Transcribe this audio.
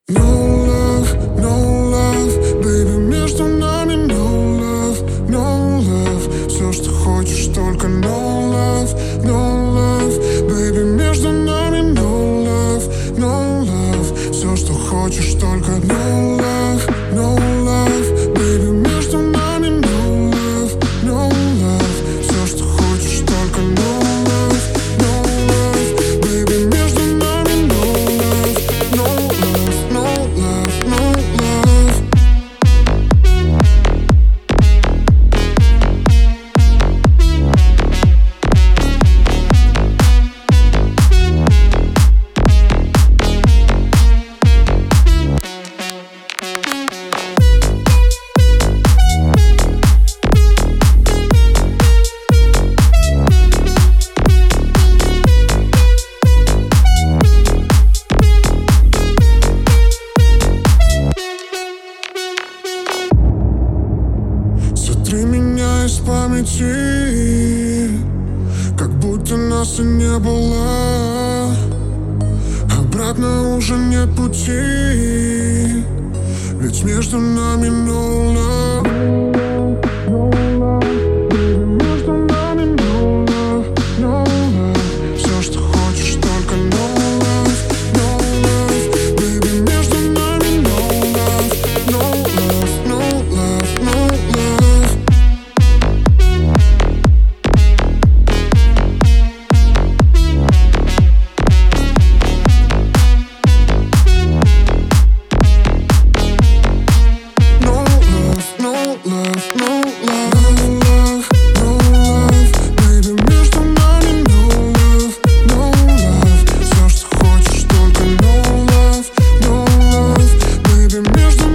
No love, baby, между нами no love. Все, что хочешь, только no love, baby, между нами no love. Все, что хочешь, только no love, baby, между нами no love. Все, что хочешь, только no love, baby, между нами no love. Сотри меня из памяти, как будто нас и не было. Обратно уже нет пути, ведь между нами no love. Между нами no love. Все, что хочешь, только no love, baby, между нами no love. Между